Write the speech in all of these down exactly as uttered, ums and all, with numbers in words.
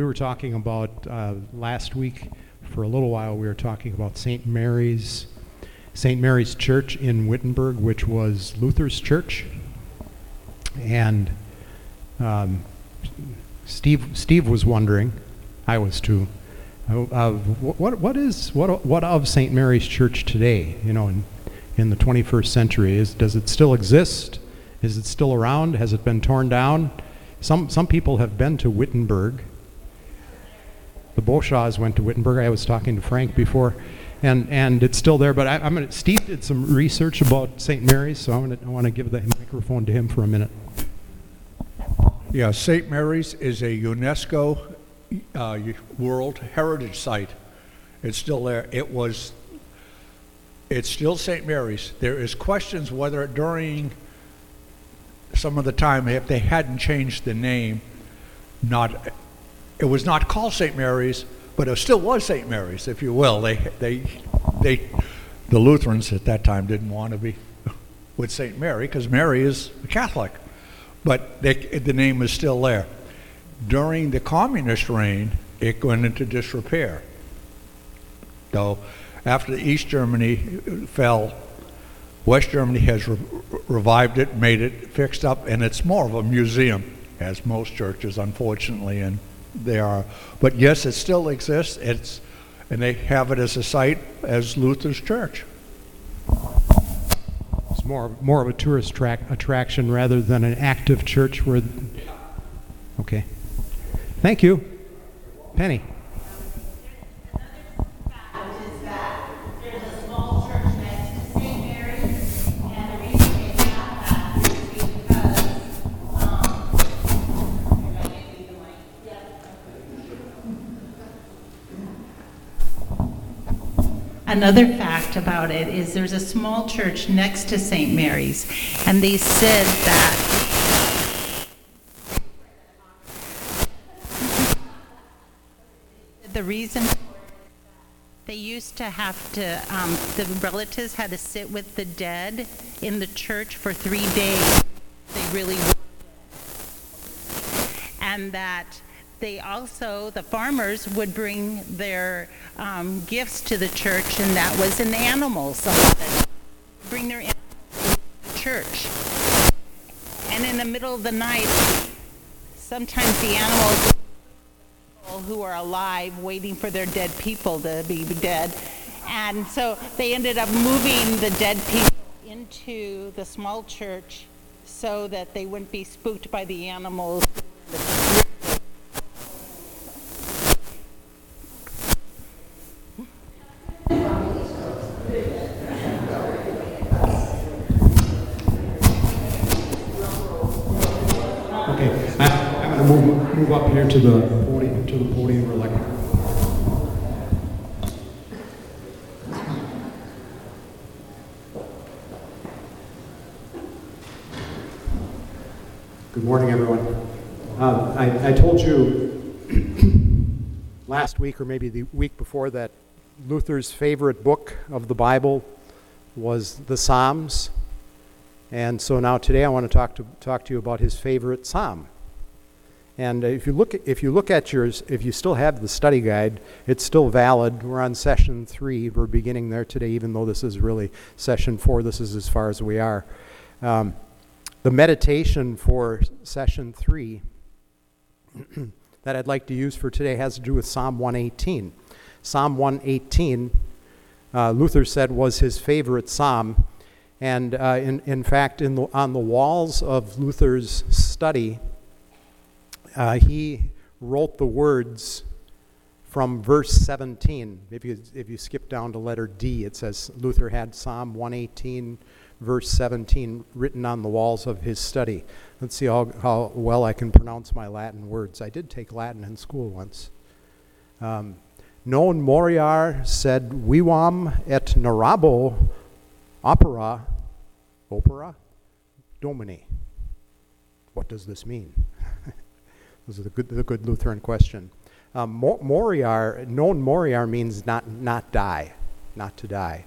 were talking about uh, last week, for a little while, we were talking about Saint Mary's, Saint Mary's Church in Wittenberg, which was Luther's church. And um, Steve Steve was wondering, I was too, uh, what what is what what of Saint Mary's Church today? You know, in in the twenty-first century, is does it still exist? Is it still around? Has it been torn down? Some some people have been to Wittenberg. The Beauchats went to Wittenberg. I was talking to Frank before, and and it's still there. But I, I'm gonna. Steve did some research about Saint Mary's, so I'm gonna, I want to give the microphone to him for a minute. Yeah, Saint Mary's is a UNESCO uh, World Heritage Site. It's still there. It was. It's still Saint Mary's. There is questions whether during some of the time, if they hadn't changed the name, not. It was not called Saint Mary's, but it still was Saint Mary's, if you will. They, they, they, the Lutherans at that time didn't want to be with Saint Mary because Mary is a Catholic, but they, the name is still there. During the communist reign, it went into disrepair. So, after East Germany fell, West Germany has re- revived it, made it, fixed up, and it's more of a museum, as most churches, unfortunately, and they are. But yes, it still exists. It's, and they have it as a site as Luther's church. It's more more of a tourist track attraction rather than an active church where. Okay. Thank you, Penny. Another fact about it is there's a small church next to Saint Mary's, and they said that the reason they used to have to, um, the relatives had to sit with the dead in the church for three days. They really, and that they also, the farmers would bring their um, gifts to the church, and that was an animal. So bring their animals to the church. And in the middle of the night, sometimes the animals who are alive waiting for their dead people to be dead. And so they ended up moving the dead people into the small church so that they wouldn't be spooked by the animals. Move, move up here to the podium, to the podium or lectern. Good morning, everyone. Um, I, I told you last week, or maybe the week before, that Luther's favorite book of the Bible was the Psalms, and so now today I want to talk to talk to you about his favorite psalm. And if you look, if you look at yours, if you still have the study guide, it's still valid. We're on session three. We're beginning there today, even though this is really session four. This is as far as we are. Um, the meditation for session three that I'd like to use for today has to do with Psalm one eighteen. Psalm one eighteen, uh, Luther said, was his favorite psalm. And uh, in, in fact, in the, on the walls of Luther's study, Uh, he wrote the words from verse seventeen. If you if you skip down to letter D, it says Luther had Psalm one eighteen, verse seventeen, written on the walls of his study. Let's see how, how well I can pronounce my Latin words. I did take Latin in school once. Um, non moriar sed vivam et narrabo opera, opera Domini. What does this mean? This is the good, the good Lutheran question. Um, moriar, non moriar means not not die, not to die.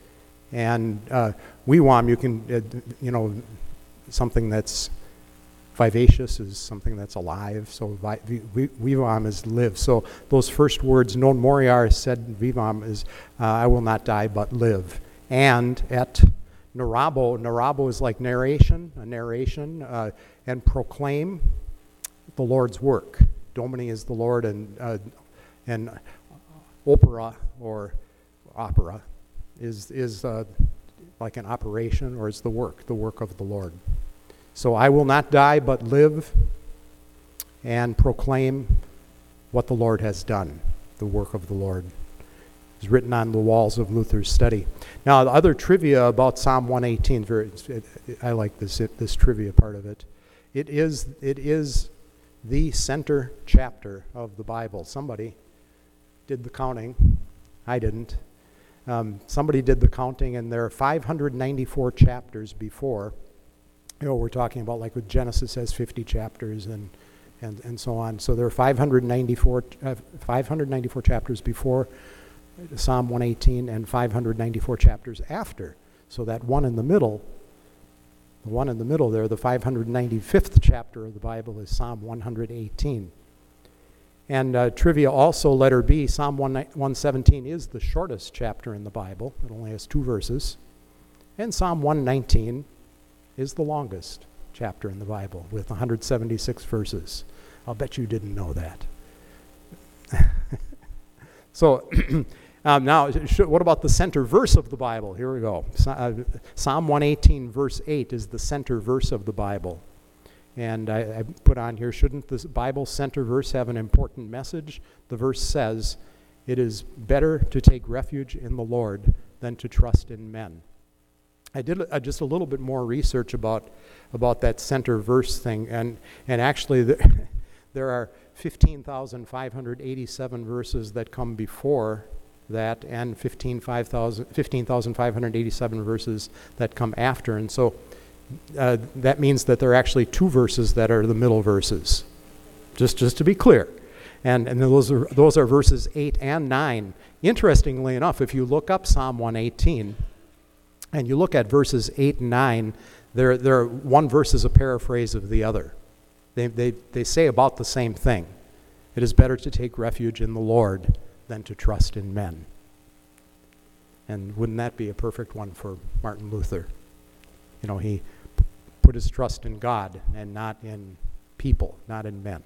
And uh, vivam, you can, uh, you know, something that's Vivacious is something that's alive, so vi- vi- vivam is live. So those first words, non moriar, said vivam, is uh, I will not die but live. And et narrabo, narrabo is like narration, a narration, uh, and proclaim the Lord's work. Domini is the Lord, and uh, and opera or opera is is uh, like an operation, or is the work, the work of the Lord. So I will not die but live and proclaim what the Lord has done, the work of the Lord. It's written on the walls of Luther's study. Now, the other trivia about Psalm one eighteen, very, it, it, I like this it, this trivia part of it. It is it is the center chapter of the Bible. Somebody did the counting. I didn't. Um, somebody did the counting, and there are five hundred ninety-four chapters before. You know, we're talking about, like with Genesis has fifty chapters and and, and so on. So there are five hundred ninety-four, uh, five hundred ninety-four chapters before Psalm one eighteen and five hundred ninety-four chapters after. So that one in the middle, the one in the middle there, the five hundred ninety-fifth chapter of the Bible is Psalm one eighteen. And uh, trivia also, letter B, Psalm one seventeen is the shortest chapter in the Bible. It only has two verses. And Psalm one nineteen is the longest chapter in the Bible with one hundred seventy-six verses. I'll bet you didn't know that. So um, now, sh- what about the center verse of the Bible? Here we go. Uh, Psalm one eighteen verse eight is the center verse of the Bible. And I, I put on here, shouldn't this Bible center verse have an important message? The verse says, it is better to take refuge in the Lord than to trust in men. I did uh, just a little bit more research about about that center verse thing, and and actually the, there are fifteen thousand five hundred eighty-seven verses that come before that, and fifteen thousand five hundred eighty-seven verses that come after, and so uh, that means that there are actually two verses that are the middle verses. Just just to be clear, and and those are those are verses eight and nine. Interestingly enough, if you look up Psalm one eighteen. And you look at verses eight and nine, they're, they're, one verse is a paraphrase of the other. They, they, they say about the same thing. It is better to take refuge in the Lord than to trust in men. And wouldn't that be a perfect one for Martin Luther? You know, he p- put his trust in God and not in people, not in men.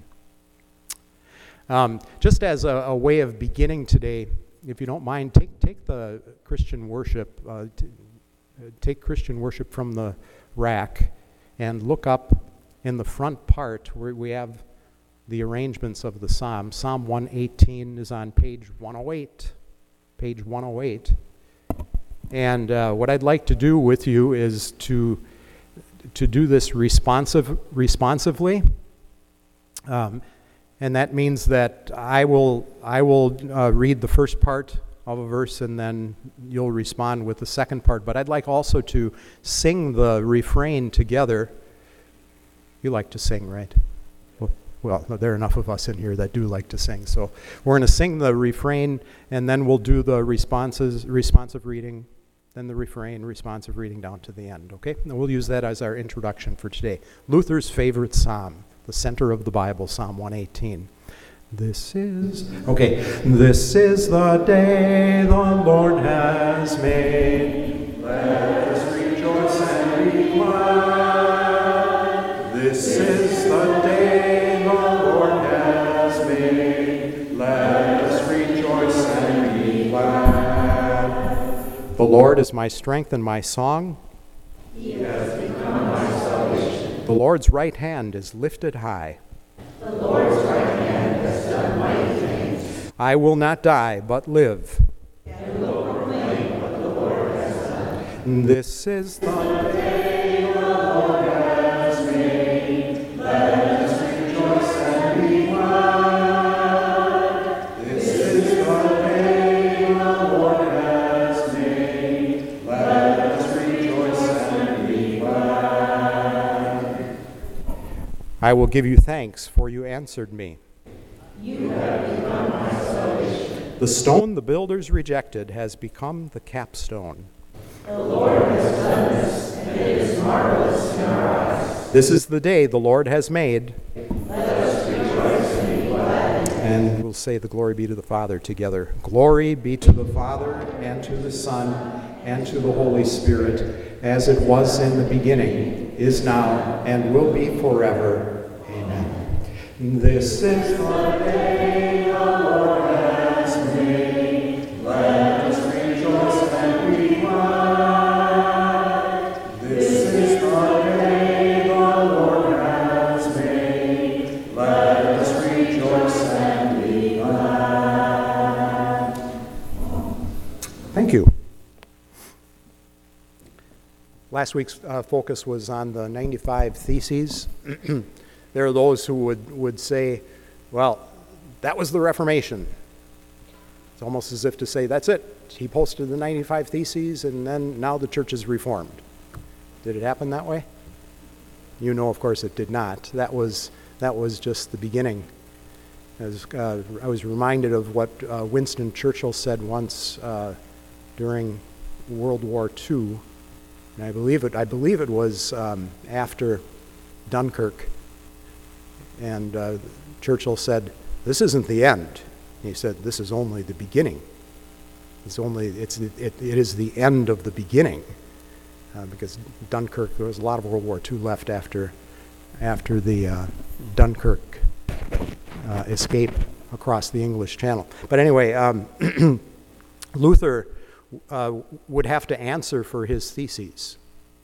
Um, just as a, a way of beginning today, if you don't mind, take, take the Christian worship uh, t- Take Christian worship from the rack and look up in the front part where we have the arrangements of the psalm. Psalm one eighteen is on page one oh eight. Page one oh eight. And uh, what I'd like to do with you is to to do this responsive responsively. Um, and that means that I will I will uh, read the first part of a verse, and then you'll respond with the second part. But I'd like also to sing the refrain together. You like to sing, right? Well, there are enough of us in here that do like to sing. So we're going to sing the refrain, and then we'll do the responses, responsive reading, then the refrain, responsive reading down to the end, okay? And we'll use that as our introduction for today. Luther's favorite psalm, the center of the Bible, Psalm one eighteen. This is, okay, this is the day the Lord has made. Let us rejoice and be glad. This is the day the Lord has made. Let us rejoice and be glad. The Lord is my strength and my song. He has become my salvation. The Lord's right hand is lifted high. The Lord's right hand has done mighty things. I will not die, but live. And will proclaim what the Lord has done. This is the day the Lord has made. Let us rejoice and be glad. This is the day the Lord has made. Let us rejoice and be glad. I will give you thanks, for you answered me. You have become my salvation. The stone the builders rejected has become the capstone. The Lord has done this, and it is marvelous in our eyes. This is the day the Lord has made. And we'll say the glory be to the Father together. Glory be to the Father, and to the Son, and to the Holy Spirit, as it was in the beginning, is now, and will be forever. Amen. This is the day the Lord has made. Let us rejoice and be glad. This is the day the Lord has made. Let us rejoice and be glad. Thank you. Last week's uh, focus was on the ninety-five Theses. There are those who would, would say, well, that was the Reformation. It's almost as if to say, that's it. He posted the ninety-five Theses, and then now the church is reformed. Did it happen that way? You know, of course, it did not. That was, that was just the beginning. As, uh, I was reminded of what uh, Winston Churchill said once uh, during World War Two. And I believe it, I believe it was um, after Dunkirk. And uh, Churchill said, this isn't the end. He said, this is only the beginning. It's only, it's, it, it is the end of the beginning. Uh, because Dunkirk, there was a lot of World War Two left after, after the uh, Dunkirk uh, escape across the English Channel. But anyway, um, Luther uh, would have to answer for his theses.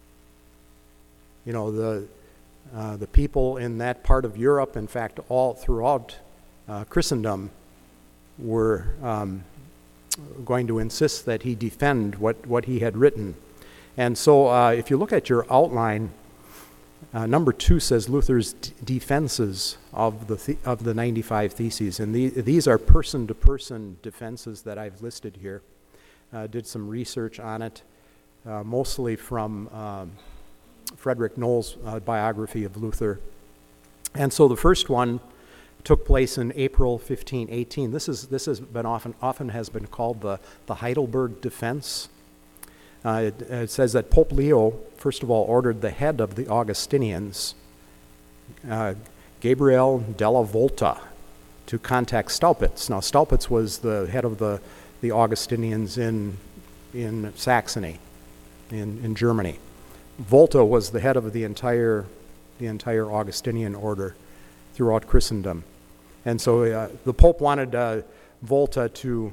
You know, the Uh, the people in that part of Europe, in fact, all throughout uh, Christendom, were um, going to insist that he defend what, what he had written. And so uh, if you look at your outline, uh, number two says Luther's d- defenses of the, the of the ninety-five Theses. And the, these are person-to-person defenses that I've listed here. Uh, did some research on it, uh, mostly from Um, Frederick Knoll's uh, biography of Luther. And so the first one took place in April fifteen eighteen. This is this has been often often has been called the, the Heidelberg defense. Uh, it, it says that Pope Leo, first of all, ordered the head of the Augustinians, uh, Gabriel della Volta, to contact Staupitz. Now, Staupitz was the head of the, the Augustinians in in Saxony, in, in Germany. Volta was the head of the entire the entire Augustinian order throughout Christendom. And so uh, the Pope wanted uh, Volta to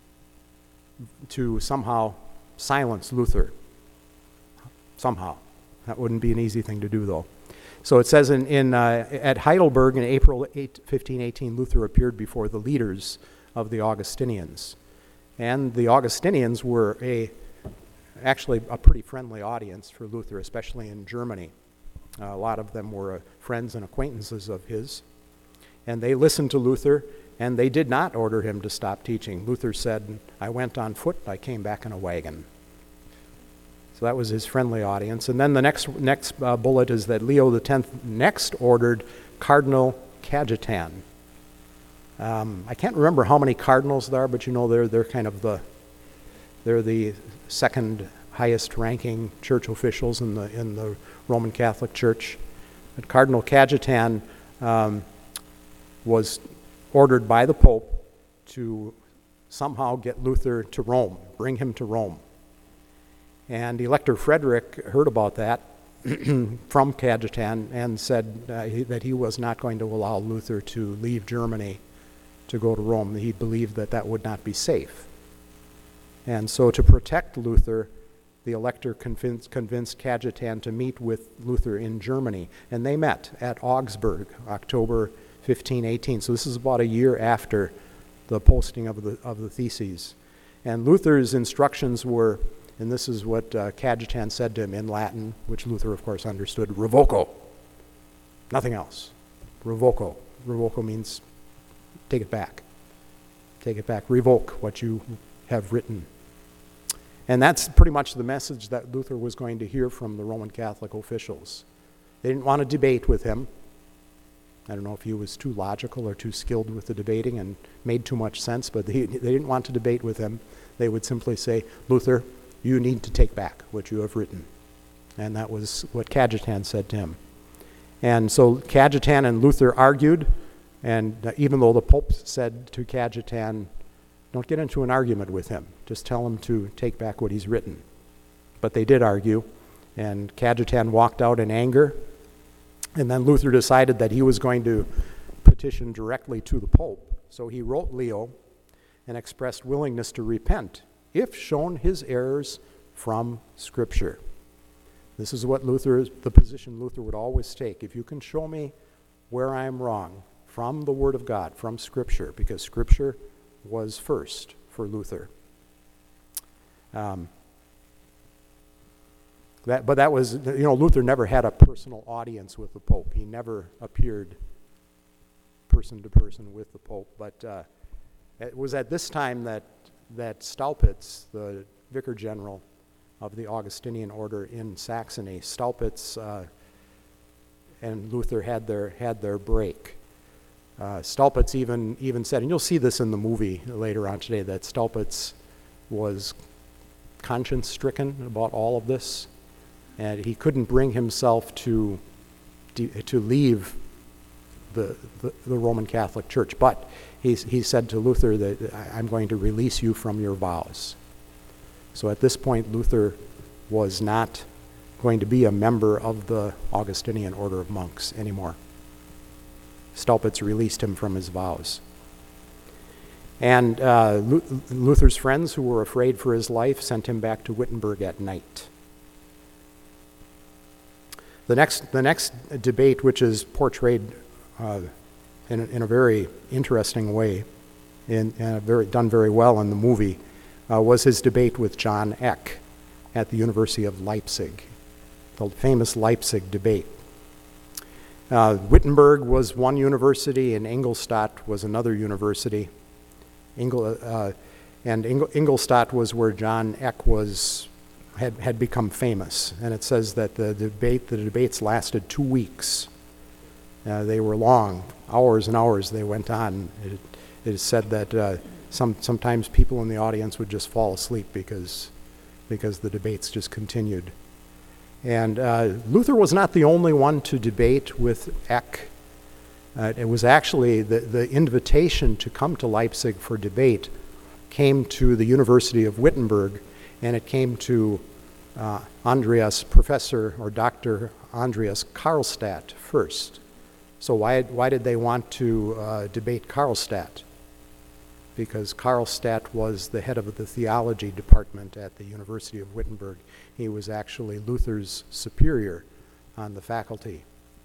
to somehow silence Luther. Somehow. That wouldn't be an easy thing to do, though. So it says in, in uh, at Heidelberg in April fifteen eighteen, Luther appeared before the leaders of the Augustinians. And the Augustinians were a actually a pretty friendly audience for Luther, especially in Germany. Uh, a lot of them were uh, friends and acquaintances of his. And they listened to Luther, and they did not order him to stop teaching. Luther said, I went on foot, I came back in a wagon. So that was his friendly audience. And then the next next uh, bullet is that Leo the tenth next ordered Cardinal Cajetan. Um, I can't remember how many cardinals there are, but you know they're they're kind of the they're the second highest ranking church officials in the in the Roman Catholic Church. But Cardinal Cajetan um, was ordered by the Pope to somehow get Luther to Rome, bring him to Rome. And Elector Frederick heard about that from Cajetan and said uh, he, that he was not going to allow Luther to leave Germany to go to Rome. He believed that that would not be safe. And so to protect Luther, the elector convinced, convinced Cajetan to meet with Luther in Germany. And they met at Augsburg, October fifteen eighteen. So this is about a year after the posting of the of the Theses. And Luther's instructions were, and this is what uh, Cajetan said to him in Latin, which Luther, of course, understood, revoco. Nothing else. Revoco. Revoco means take it back. Take it back. Revoke what you have written. And that's pretty much the message that Luther was going to hear from the Roman Catholic officials. They didn't want to debate with him. I don't know if he was too logical or too skilled with the debating and made too much sense, but they, they didn't want to debate with him. They would simply say, Luther, you need to take back what you have written. And that was what Cajetan said to him. And so Cajetan and Luther argued, and uh, even though the Pope said to Cajetan, don't get into an argument with him, just tell him to take back what he's written. But they did argue, and Cajetan walked out in anger, and then Luther decided that he was going to petition directly to the Pope. So he wrote Leo and expressed willingness to repent if shown his errors from Scripture. This is what Luther, the position Luther would always take. If you can show me where I am wrong from the Word of God, from Scripture, because Scripture was first for Luther. Um, that, but that was, you know, Luther never had a personal audience with the Pope. He never appeared person to person with the Pope. But uh, it was at this time that, that Staupitz, the Vicar General of the Augustinian order in Saxony, Staupitz uh, and Luther had their had their break. Uh, Staupitz even even said, and you'll see this in the movie later on today, that Staupitz was conscience-stricken about all of this, and he couldn't bring himself to to leave the the, the Roman Catholic Church. But he he said to Luther that I'm going to release you from your vows. So at this point, Luther was not going to be a member of the Augustinian order of monks anymore. Staupitz released him from his vows. And uh, Luther's friends, who were afraid for his life, sent him back to Wittenberg at night. The next, the next debate, which is portrayed uh, in, a, in a very interesting way, in, in a very, done very well in the movie, Uh, was his debate with John Eck at the University of Leipzig, the famous Leipzig debate. Uh, Wittenberg was one university and Ingolstadt was another university. Ingol, uh, and Ingol, Ingolstadt was where John Eck was, had, had become famous. And it says that the debate, the debates lasted two weeks. Uh, they were long, hours and hours they went on. It, it is said that uh, Some, sometimes people in the audience would just fall asleep because, because the debates just continued. And uh, Luther was not the only one to debate with Eck. Uh, it was actually the, the invitation to come to Leipzig for debate came to the University of Wittenberg, and it came to uh, Andreas, Professor or Doctor Andreas Karlstadt first. So why, why did they want to uh, debate Karlstadt? Because Karlstadt was the head of the theology department at the University of Wittenberg. He was actually Luther's superior on the faculty.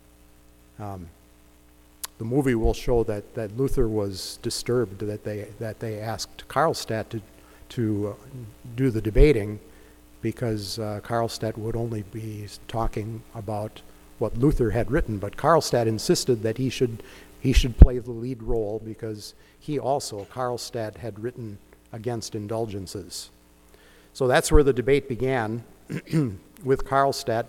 Um, the movie will show that, that Luther was disturbed that they that they asked Karlstadt to to uh, do the debating, because uh, Karlstadt would only be talking about what Luther had written, but Karlstadt insisted that he should he should play the lead role because he also, Karlstadt, had written against indulgences. So that's where the debate began with Karlstadt.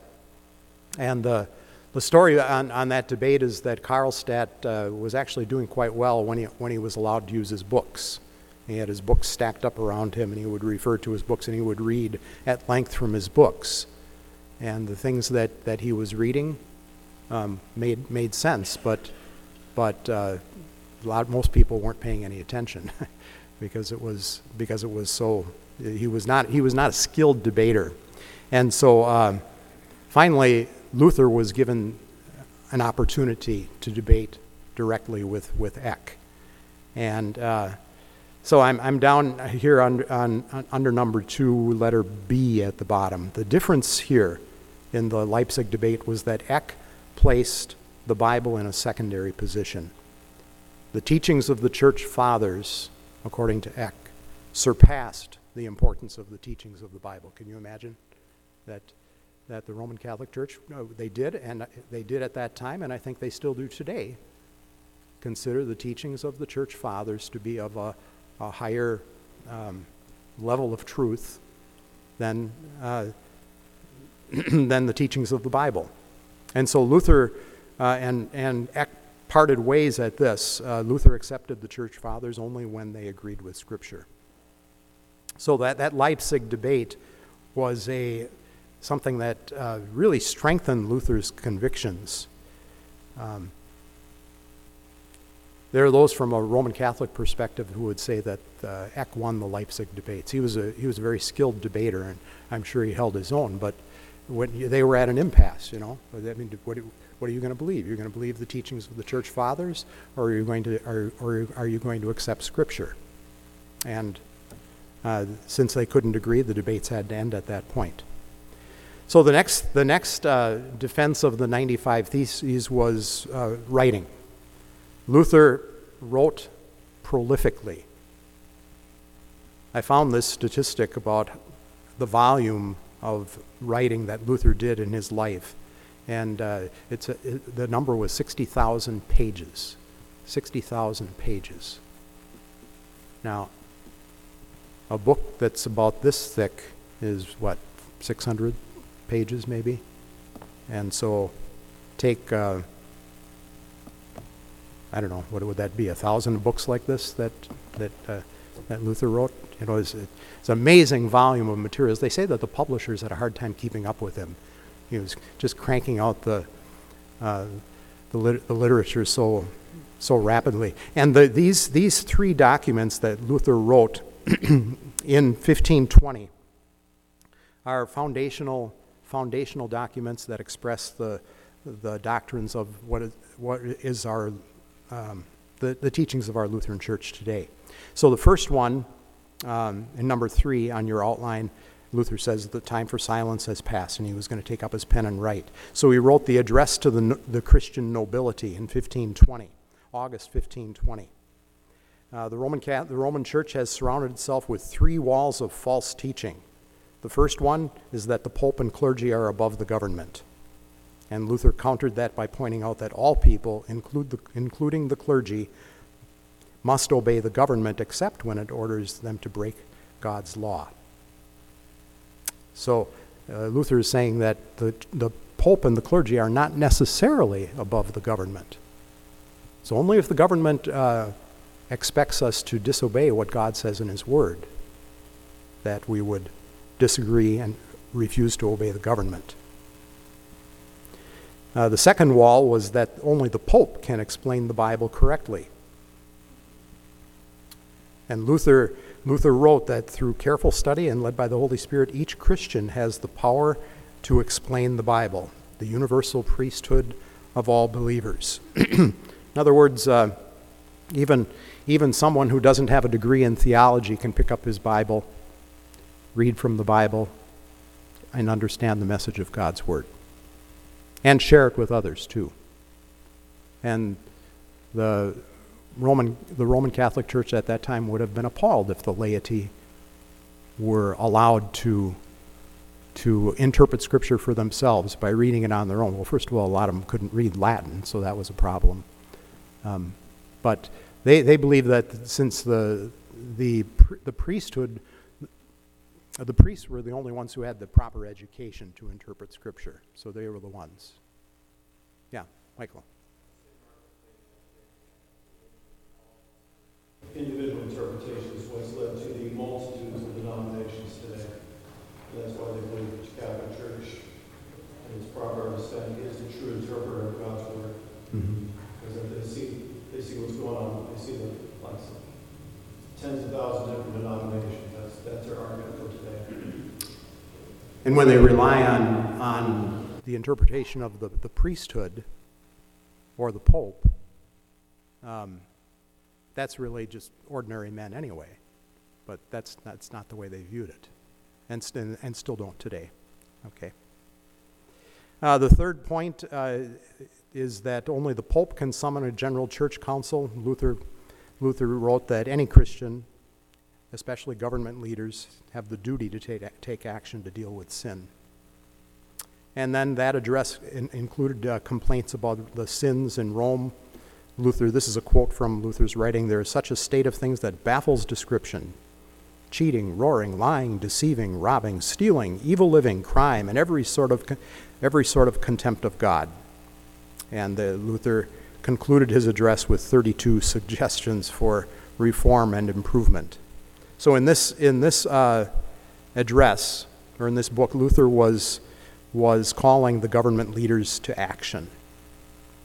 And the, the story on, on that debate is that Karlstadt uh, was actually doing quite well when he, when he was allowed to use his books. He had his books stacked up around him, and he would refer to his books, and he would read at length from his books. And the things that, that he was reading um, made, made sense, but, but uh, A lot, most people weren't paying any attention because it was because it was so he was not he was not a skilled debater, and so uh, finally Luther was given an opportunity to debate directly with with Eck, and uh, so I'm I'm down here on, on, on under number two, letter B at the bottom. The difference here in the Leipzig debate was that Eck placed the Bible in a secondary position. The teachings of the church fathers, according to Eck, surpassed the importance of the teachings of the Bible. Can you imagine that that the Roman Catholic Church, no, they did, and they did at that time, and I think they still do today, consider the teachings of the church fathers to be of a, a higher um, level of truth than, uh, than the teachings of the Bible. And so Luther uh, and, and Eck parted ways at this. Uh, Luther accepted the church fathers only when they agreed with Scripture. So that, that Leipzig debate was a something that uh, really strengthened Luther's convictions. Um, there are those from a Roman Catholic perspective who would say that uh, Eck won the Leipzig debates. He was a he was a very skilled debater, and I'm sure he held his own. But when you, they were at an impasse, you know. I mean, what what are you going to believe? You're going to believe the teachings of the Church Fathers, or are you going to are or are you going to accept Scripture? And uh, since they couldn't agree, the debates had to end at that point. So the next the next uh, defense of the ninety-five Theses was uh, writing. Luther wrote prolifically. I found this statistic about the volume of writing that Luther did in his life, and uh, it's a, it, the number was sixty thousand pages. sixty thousand pages. Now, a book that's about this thick is what, six hundred pages maybe? And so take... Uh, I don't know, what would that be, a thousand books like this that that uh, that Luther wrote? You know, it's, it's an amazing volume of materials. They say that the publishers had a hard time keeping up with him. He was just cranking out the uh, the, lit- the literature so so rapidly. And the, these these three documents that Luther wrote in fifteen twenty are foundational foundational documents that express the the doctrines of what is, what is our Um, the, the teachings of our Lutheran Church today. So the first one, um, in number three on your outline, Luther says the time for silence has passed, and he was going to take up his pen and write. So he wrote the address to the, the Christian nobility in fifteen twenty, August fifteen twenty. Uh, the Roman Cat, the Roman Church has surrounded itself with three walls of false teaching. The first one is that the Pope and clergy are above the government. And Luther countered that by pointing out that all people, include the, including the clergy, must obey the government except when it orders them to break God's law. So uh, Luther is saying that the, the Pope and the clergy are not necessarily above the government. So only if the government uh, expects us to disobey what God says in His Word that we would disagree and refuse to obey the government. Uh, the second wall was that only the Pope can explain the Bible correctly. And Luther, Luther wrote that through careful study and led by the Holy Spirit, each Christian has the power to explain the Bible, the universal priesthood of all believers. In other words, uh, even, even someone who doesn't have a degree in theology can pick up his Bible, read from the Bible, and understand the message of God's Word. And share it with others too. And the Roman the Roman Catholic Church at that time would have been appalled if the laity were allowed to to interpret Scripture for themselves by reading it on their own. Well, first of all, a lot of them couldn't read Latin, so that was a problem. Um, but they they believe that since the the the priesthood, the priests were the only ones who had the proper education to interpret Scripture, so they were the ones. Yeah, Michael. Individual interpretations was led to the multitudes of denominations today. And that's why they believe the Catholic Church, in its proper understanding, is the true interpreter of God's Word. Mm-hmm. Because if they see they see what's going on, they see the like tens of thousands of different denominations. That's that's their argument for today. And when they rely on on the interpretation of the, the priesthood or the Pope, um, that's really just ordinary men anyway. But that's that's not the way they viewed it, and st- and still don't today. Okay. Uh, the third point uh, is that only the Pope can summon a general church council. Luther Luther wrote that any Christian, especially government leaders, have the duty to take, take action to deal with sin. And then that address in, included uh, complaints about the sins in Rome. Luther, this is a quote from Luther's writing, "There is such a state of things that baffles description. Cheating, roaring, lying, deceiving, robbing, stealing, evil living, crime, and every sort of every sort of contempt of God." And uh, Luther concluded his address with thirty-two suggestions for reform and improvement. So in this in this uh, address, or in this book, Luther was was calling the government leaders to action.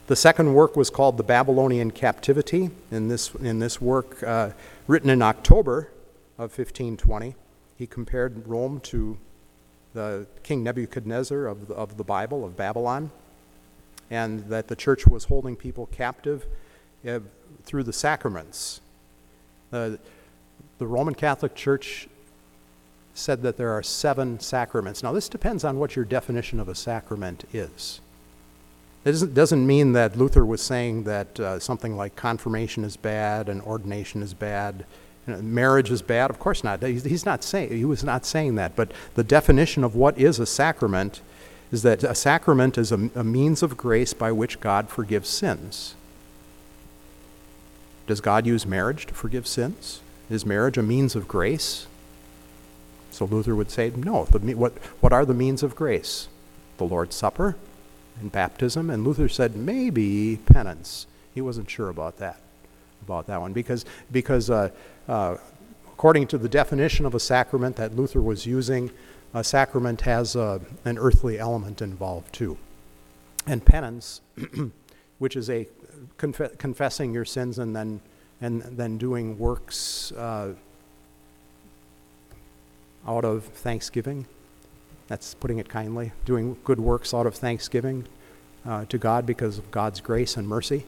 the second work was called The Babylonian Captivity. In this, in this work, uh, written in October of fifteen twenty, he compared Rome to the King Nebuchadnezzar of the, of the Bible, of Babylon, and that the church was holding people captive uh, through the sacraments. Uh, the Roman Catholic Church said that there are seven sacraments. Now, this depends on what your definition of a sacrament is. It doesn't, doesn't mean that Luther was saying that uh, something like confirmation is bad and ordination is bad, you know, marriage is bad. Of course not. He's, he's not saying, he was not saying that. But the definition of what is a sacrament is that a sacrament is a, a means of grace by which God forgives sins. Does God use marriage to forgive sins? Is marriage a means of grace? So Luther would say, no. The, what, what are the means of grace? The Lord's Supper and baptism. And Luther said, maybe penance. He wasn't sure about that, about that one. Because, because uh, uh, according to the definition of a sacrament that Luther was using, a sacrament has uh, an earthly element involved too. And penance, which is a conf- confessing your sins and then, and then doing works uh, out of thanksgiving. That's putting it kindly. Doing good works out of thanksgiving uh, to God because of God's grace and mercy.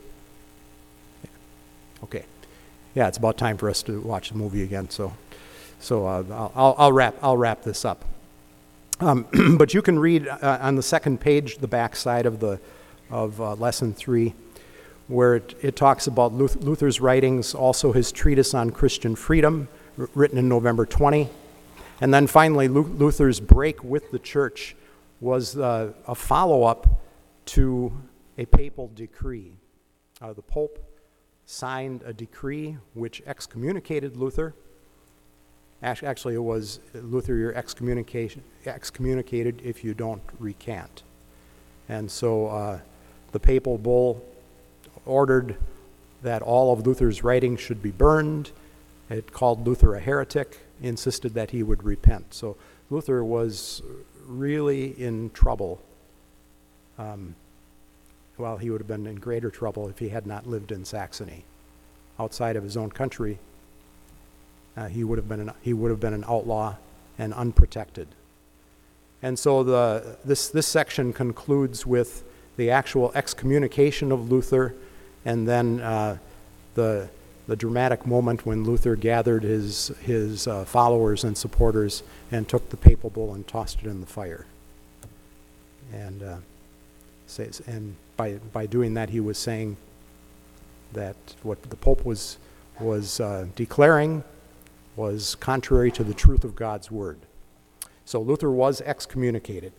Okay. Yeah, it's about time for us to watch the movie again. So, so uh, I'll, I'll, I'll wrap. I'll wrap this up. Um, but you can read uh, on the second page, the back side of the of uh, lesson three, where it, it talks about Luther's writings, also his treatise on Christian freedom, r- written in November twentieth. And then finally, Luther's break with the church was uh, a follow-up to a papal decree. Uh, the Pope signed a decree which excommunicated Luther. Actually, it was, Luther, you're excommunication, excommunicated if you don't recant. And so uh, the papal bull ordered that all of Luther's writings should be burned. It called Luther a heretic, insisted that he would repent. So Luther was really in trouble. Um, well, he would have been in greater trouble if he had not lived in Saxony. Outside of his own country, uh, he would have been an, he would have been an outlaw and unprotected. And so the this this section concludes with the actual excommunication of Luther, and then uh, the the dramatic moment when Luther gathered his his uh, followers and supporters and took the papal bull and tossed it in the fire. And uh, says, and by by doing that, he was saying that what the Pope was was uh, declaring was contrary to the truth of God's word. So Luther was excommunicated,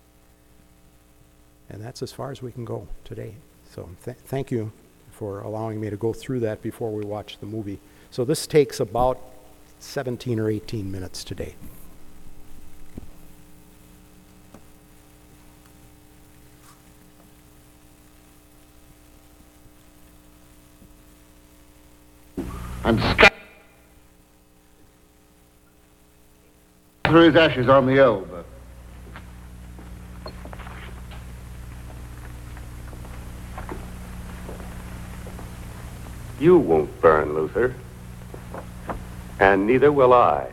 and that's as far as we can go today. So th- thank you for allowing me to go through that before we watch the movie. So this takes about seventeen or eighteen minutes today. And scatter his ashes on the Elbe. You won't burn, Luther, and neither will I.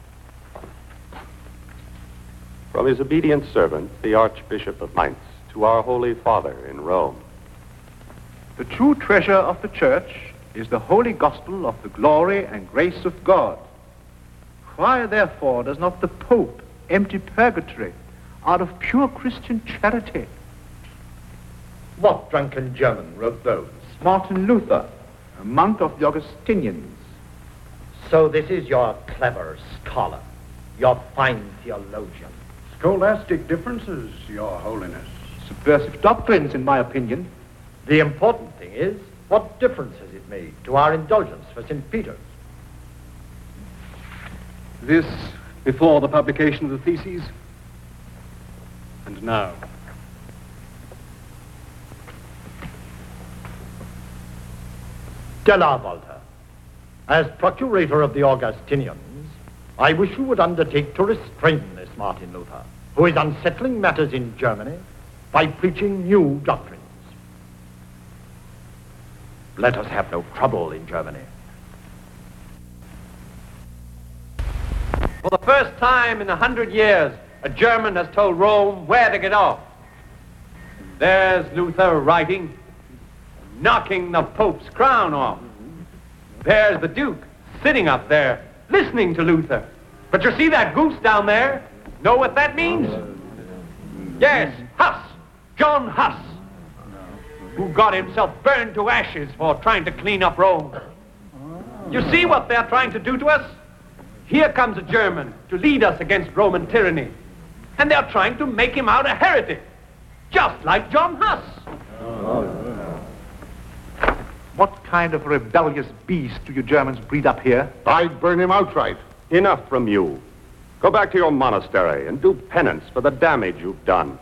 From his obedient servant, the Archbishop of Mainz, to our Holy Father in Rome. The true treasure of the Church is the holy gospel of the glory and grace of God. Why, therefore, does not the Pope empty purgatory out of pure Christian charity? What drunken German wrote those? Martin Luther, a monk of the Augustinians. So this is your clever scholar, your fine theologian. Scholastic differences, Your Holiness. Subversive doctrines, in my opinion. The important thing is, what difference has it made to our indulgence for Saint Peter's? This before the publication of the theses, and now. De la Volta, as procurator of the Augustinians, I wish you would undertake to restrain this Martin Luther, who is unsettling matters in Germany by preaching new doctrines. Let us have no trouble in Germany. For the first time in a hundred years, a German has told Rome where to get off. There's Luther writing, knocking the Pope's crown off. There's the Duke sitting up there, listening to Luther. But you see that goose down there? Know what that means? Yes, Huss, John Huss, who got himself burned to ashes for trying to clean up Rome. You see what they're trying to do to us? Here comes a German to lead us against Roman tyranny. And they're trying to make him out a heretic, just like John Huss. What kind of rebellious beast do you Germans breed up here? I'd burn him outright. Enough from you. Go back to your monastery and do penance for the damage you've done.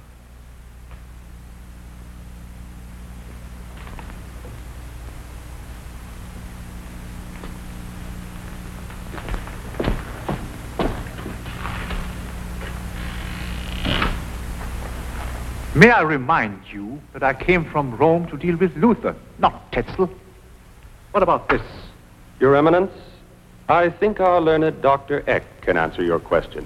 May I remind you that I came from Rome to deal with Luther, not Tetzel. What about this? Your Eminence, I think our learned Doctor Eck can answer your question.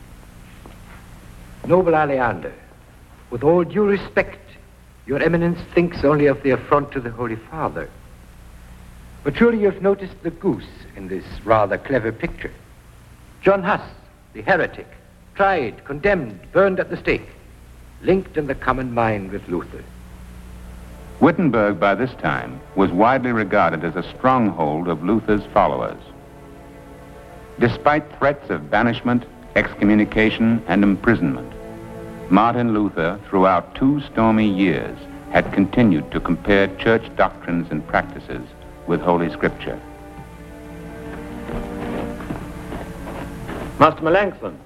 Noble Aleander, with all due respect, your Eminence thinks only of the affront to the Holy Father. But surely you've noticed the goose in this rather clever picture. John Huss, the heretic, tried, condemned, burned at the stake, linked in the common mind with Luther. Wittenberg, by this time, was widely regarded as a stronghold of Luther's followers. Despite threats of banishment, excommunication, and imprisonment, Martin Luther, throughout two stormy years, had continued to compare church doctrines and practices with Holy Scripture. Master Melanchthon,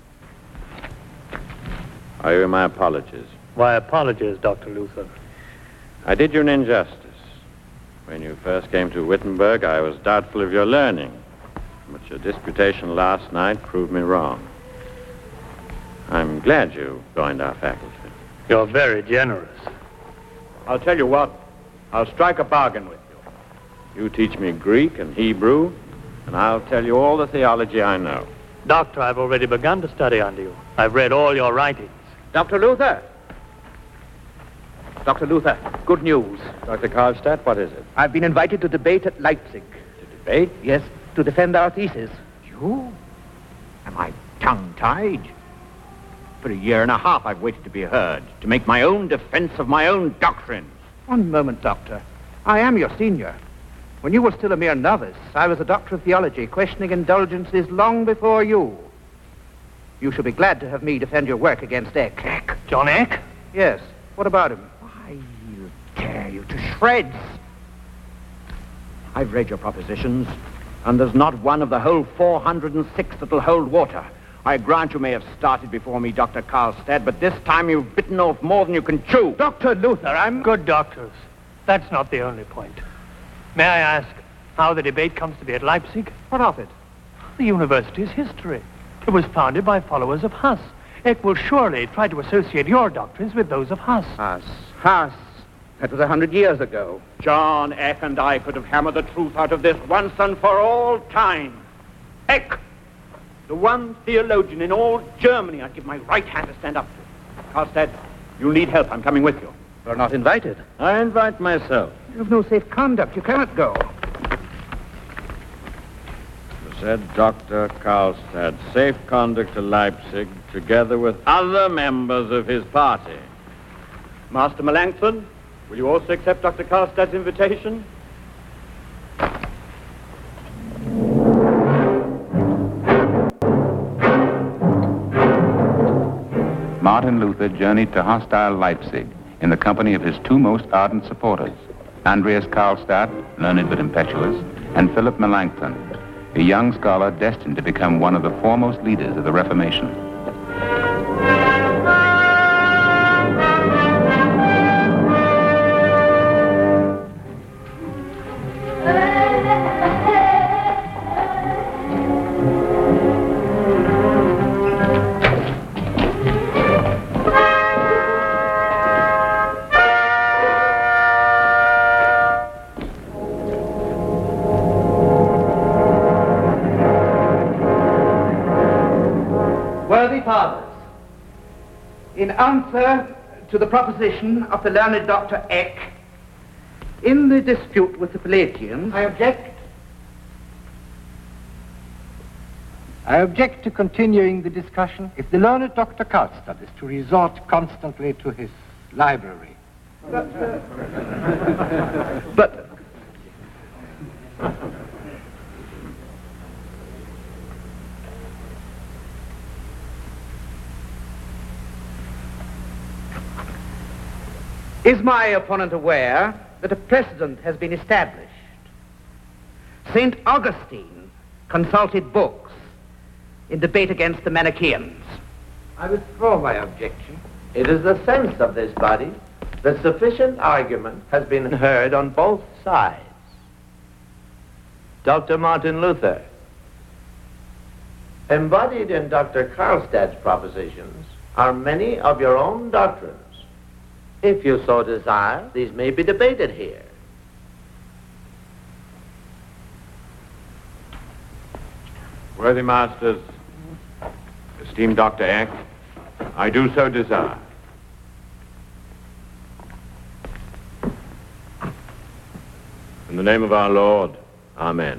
I owe you my apologies. Why apologies, Doctor Luther? I did you an injustice. When you first came to Wittenberg, I was doubtful of your learning, but your disputation last night proved me wrong. I'm glad you joined our faculty. You're very generous. I'll tell you what, I'll strike a bargain with you. You teach me Greek and Hebrew, and I'll tell you all the theology I know. Doctor, I've already begun to study under you. I've read all your writings. Doctor Luther. Doctor Luther, good news. Doctor Karlstadt, what is it? I've been invited to debate at Leipzig. To debate? Yes, to defend our thesis. You? Am I tongue-tied? For a year and a half I've waited to be heard, to make my own defense of my own doctrines. One moment, Doctor. I am your senior. When you were still a mere novice, I was a doctor of theology, questioning indulgences long before you. You shall be glad to have me defend your work against Eck. Eck? John Eck? Yes. What about him? Why, he'll tear you to shreds. I've read your propositions, and there's not one of the whole four hundred six that'll hold water. I grant you may have started before me, Doctor Karlstadt, but this time you've bitten off more than you can chew. Doctor Luther, I'm... Good doctors. That's not the only point. May I ask how the debate comes to be at Leipzig? What of it? The university's history. It was founded by followers of Huss. Eck will surely try to associate your doctrines with those of Huss. Huss. Huss. That was a hundred years ago. John Eck and I could have hammered the truth out of this once and for all time. Eck, the one theologian in all Germany I'd give my right hand to stand up to. Karlstadt, you'll need help. I'm coming with you. You're not invited. I invite myself. You have no safe conduct. You cannot go. Said Doctor Karlstadt, safe conduct to Leipzig, together with other members of his party. Master Melanchthon, will you also accept Doctor Karlstadt's invitation? Martin Luther journeyed to hostile Leipzig in the company of his two most ardent supporters, Andreas Karlstadt, learned but impetuous, and Philip Melanchthon, a young scholar destined to become one of the foremost leaders of the Reformation. Holy Fathers, in answer to the proposition of the learned Doctor Eck, in the dispute with the Pelagians, I object. I object to continuing the discussion if the learned Doctor Karlstadt is to resort constantly to his library. But, uh, but is my opponent aware that a precedent has been established? Saint Augustine consulted books in debate against the Manichaeans. I withdraw my objection. It is the sense of this body that sufficient argument has been heard on both sides. Doctor Martin Luther, embodied in Doctor Karlstadt's propositions are many of your own doctrines. If you so desire, these may be debated here. Worthy masters, esteemed Doctor Eck, I do so desire. In the name of our Lord, Amen.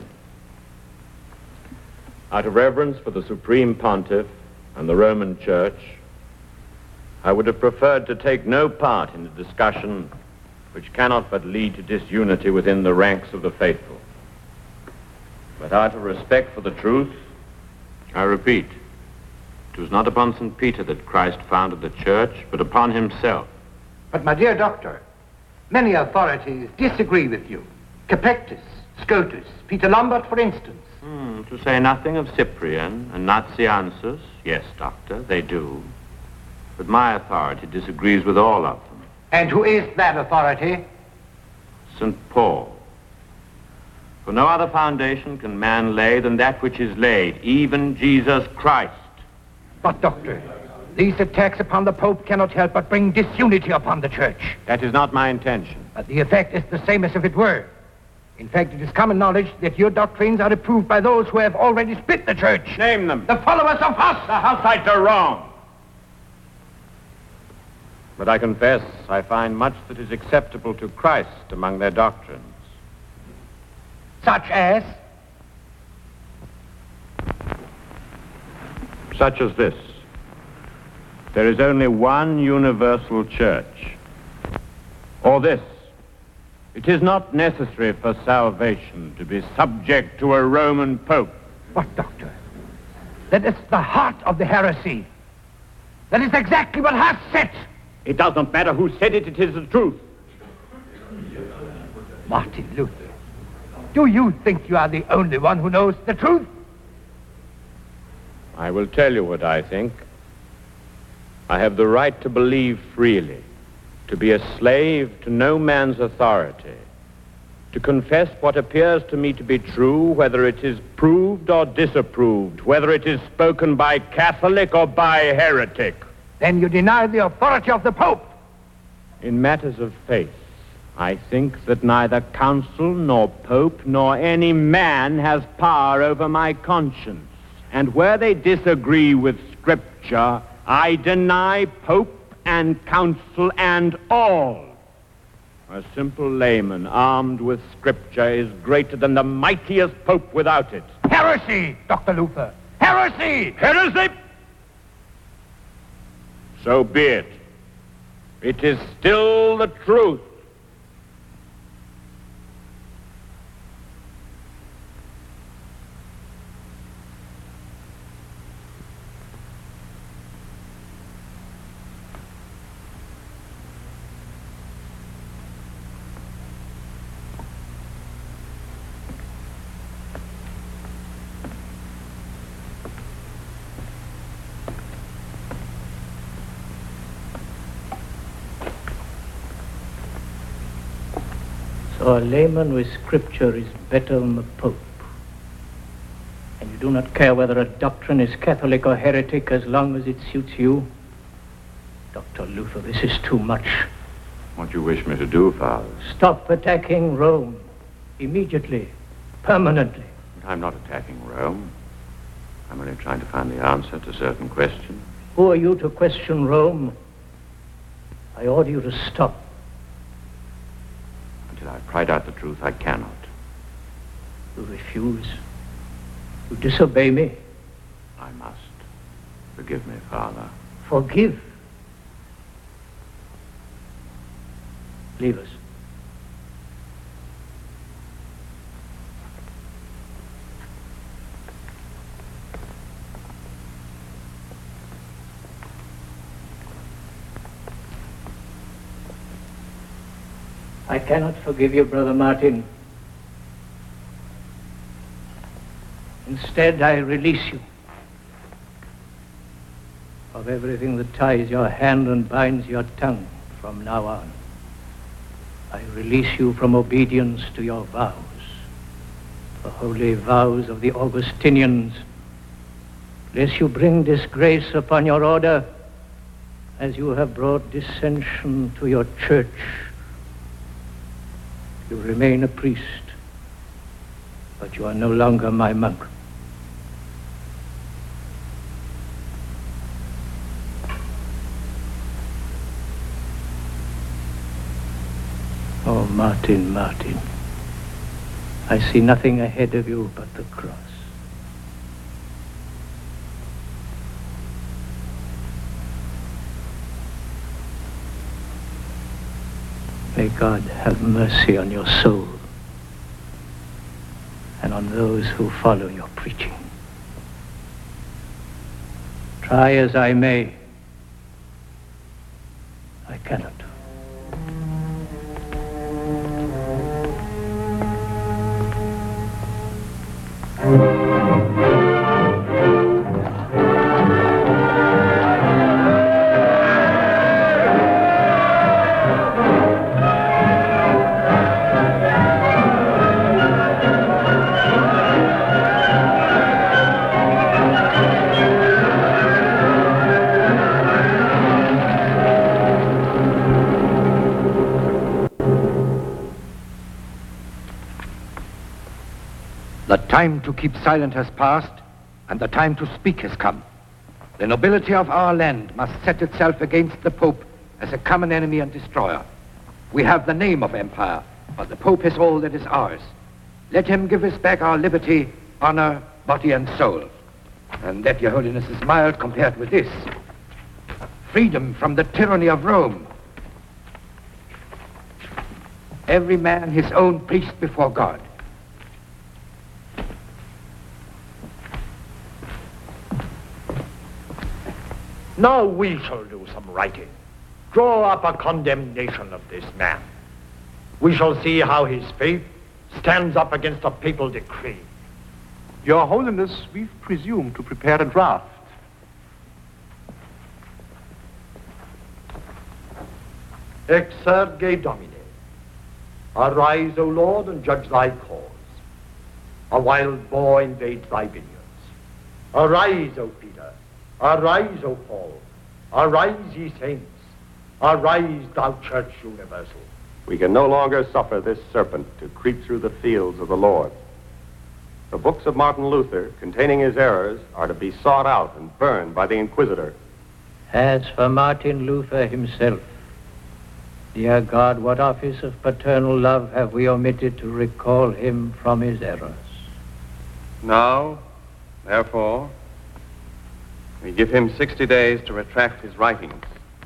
Out of reverence for the Supreme Pontiff and the Roman Church, I would have preferred to take no part in a discussion which cannot but lead to disunity within the ranks of the faithful. But out of respect for the truth, I repeat, it was not upon Saint Peter that Christ founded the church, but upon himself. But, my dear doctor, many authorities disagree with you. Capectus, Scotus, Peter Lombard, for instance. Hmm, to say nothing of Cyprian and Nazianzus, yes, doctor, they do. But my authority disagrees with all of them. And who is that authority? Saint Paul. For no other foundation can man lay than that which is laid, even Jesus Christ. But, doctor, these attacks upon the Pope cannot help but bring disunity upon the Church. That is not my intention. But the effect is the same as if it were. In fact, it is common knowledge that your doctrines are approved by those who have already split the Church. Name them. The followers of Huss. The Hussites are wrong. But I confess I find much that is acceptable to Christ among their doctrines. Such as? Such as this. There is only one universal church. Or this. It is not necessary for salvation to be subject to a Roman Pope. But, doctor, that is the heart of the heresy. That is exactly what Huss said. It does not matter who said it, it is the truth. Martin Luther, do you think you are the only one who knows the truth? I will tell you what I think. I have the right to believe freely, to be a slave to no man's authority, to confess what appears to me to be true, whether it is proved or disapproved, whether it is spoken by Catholic or by heretic. Then you deny the authority of the Pope. In matters of faith, I think that neither council nor pope nor any man has power over my conscience. And where they disagree with Scripture, I deny pope and council and all. A simple layman armed with Scripture is greater than the mightiest pope without it. Heresy, Doctor Luther. Heresy! Heresy! So be it. It is still the truth. So a layman with Scripture is better than the Pope. And you do not care whether a doctrine is Catholic or heretic as long as it suits you? Doctor Luther, this is too much. What do you wish me to do, Father? Stop attacking Rome. Immediately. Permanently. I'm not attacking Rome. I'm only trying to find the answer to certain questions. Who are you to question Rome? I order you to stop. Until I've pried out the truth, I cannot. You refuse. You disobey me. I must. Forgive me, Father. Forgive. Leave us. I cannot forgive you, Brother Martin. Instead, I release you of everything that ties your hand and binds your tongue from now on. I release you from obedience to your vows, the holy vows of the Augustinians, lest you bring disgrace upon your order as you have brought dissension to your church. You remain a priest, but you are no longer my monk. Oh, Martin, Martin, I see nothing ahead of you but the cross. May God have mercy on your soul and on those who follow your preaching. Try as I may, I cannot. The time to keep silent has passed, and the time to speak has come. The nobility of our land must set itself against the Pope as a common enemy and destroyer. We have the name of empire, but the Pope is all that is ours. Let him give us back our liberty, honor, body, and soul. And that, Your Holiness, is mild compared with this. Freedom from the tyranny of Rome. Every man his own priest before God. Now we shall do some writing. Draw up a condemnation of this man. We shall see how his faith stands up against a papal decree. Your Holiness, we presume to prepare a draft. Exerge Domine. Arise, O Lord, and judge thy cause. A wild boar invades thy vineyards. Arise, O Peter. Arise, O Paul. Arise, ye saints. Arise, thou Church universal. We can no longer suffer this serpent to creep through the fields of the Lord. The books of Martin Luther, containing his errors, are to be sought out and burned by the Inquisitor. As for Martin Luther himself, dear God, what office of paternal love have we omitted to recall him from his errors? Now, therefore, we give him sixty days to retract his writings.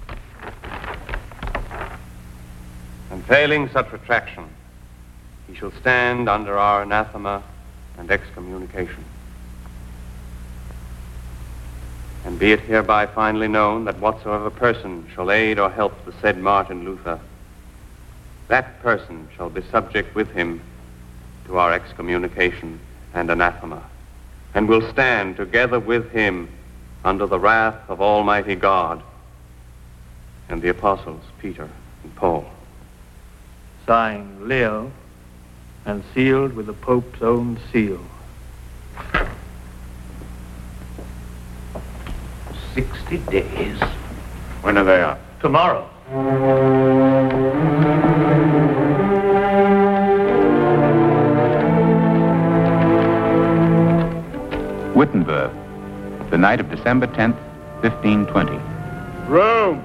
And failing such retraction, he shall stand under our anathema and excommunication. And be it hereby finally known that whatsoever person shall aid or help the said Martin Luther, that person shall be subject with him to our excommunication and anathema, and will stand together with him under the wrath of Almighty God and the apostles Peter and Paul. Signed, Leo, and sealed with the Pope's own seal. Sixty days. When are they up? Tomorrow. Wittenberg, the night of December tenth, fifteen twenty. Rome,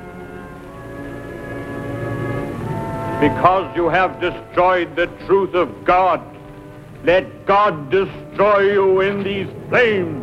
because you have destroyed the truth of God, let God destroy you in these flames.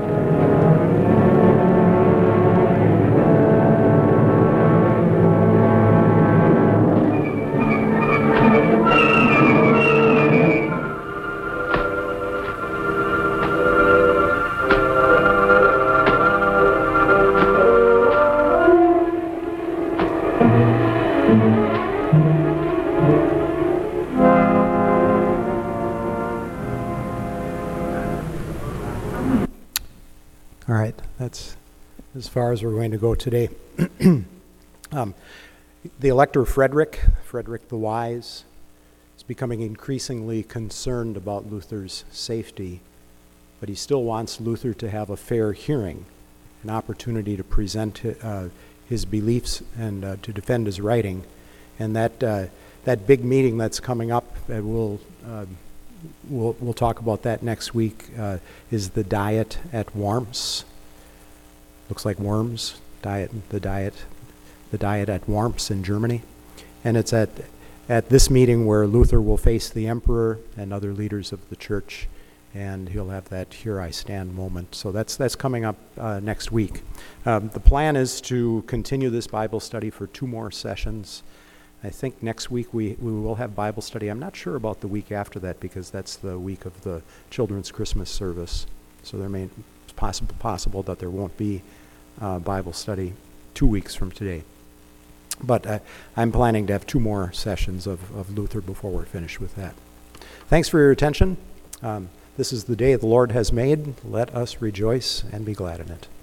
All right, that's as far as we're going to go today. um, the Elector Frederick, Frederick the Wise, is becoming increasingly concerned about Luther's safety, but he still wants Luther to have a fair hearing, an opportunity to present uh, his beliefs and uh, to defend his writing. And that uh, that big meeting that's coming up, uh, we'll, uh, we'll we'll talk about that next week, uh, is the Diet at Worms. Looks like Worms, diet, the diet, the diet at Worms in Germany. And it's at at this meeting where Luther will face the emperor and other leaders of the church, and he'll have that "here I stand" moment. So that's that's coming up uh, next week. Um, the plan is to continue this Bible study for two more sessions. I think next week we, we will have Bible study. I'm not sure about the week after that because that's the week of the children's Christmas service. So there may it's possible possible that there won't be uh, Bible study two weeks from today. But uh, I'm planning to have two more sessions of, of Luther before we're finished with that. Thanks for your attention. Um, this is the day the Lord has made. Let us rejoice and be glad in it.